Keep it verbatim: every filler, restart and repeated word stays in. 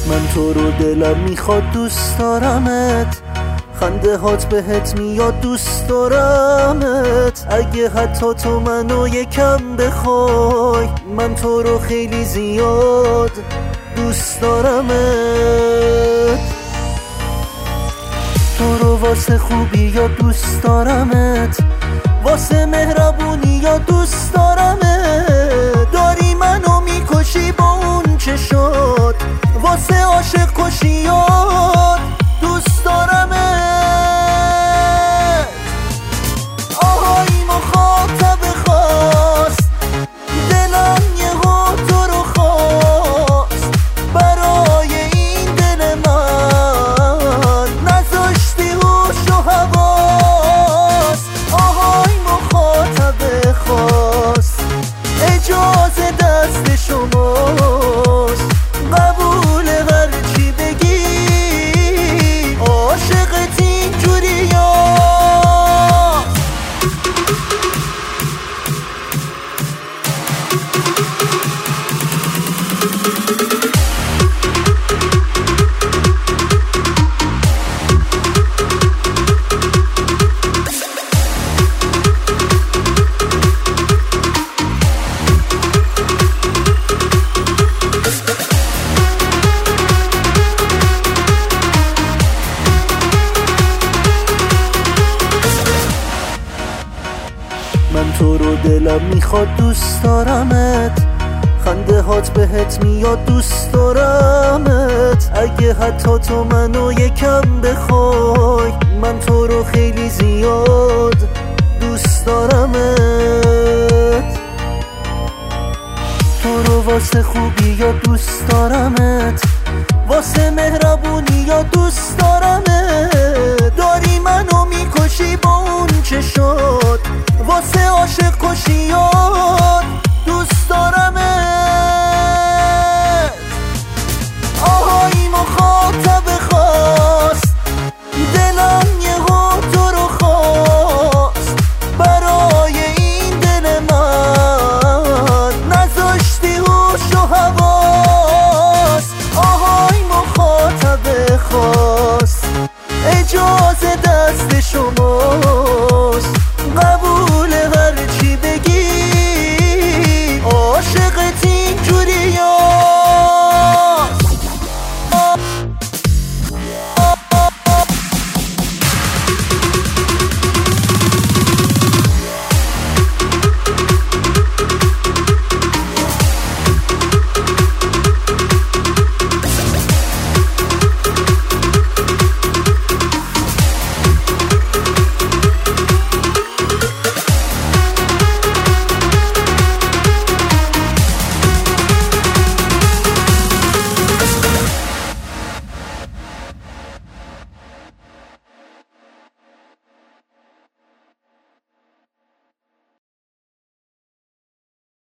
من تو رو دلم میخواد دوست دارمت، خنده هات بهت میاد دوست دارمت. اگه حتی تو منو یکم بخوای، من تو رو خیلی زیاد دوست دارمت. تو رو واسه خوبی یا دوست دارمت، واسه مهربونی یا دوست دارمت. داری منو میکشی با اون چشات، واسه عاشق کشیات دوست دارمت. آهای مخاطب خاص، دلم یهو تو رو خواست. برای این دل من نذاشتی هوش و حواس. آهای مخاطب خاص، اجازه دست شماست. قبول هر چی بگی، عاشقت اینجوری یا من تو رو دلم میخواد دوست دارمت، خنده هات بهت میاد دوست دارمت. اگه حتی تو منو یکم بخوای، من تو رو خیلی زیاد دوست دارمت. تو رو واسه خوبی یا دوست دارمت، واسه مهربونی یا دوست دارمت. داری منو میکشی با اون چشات، واسه عاشق کشیات دوست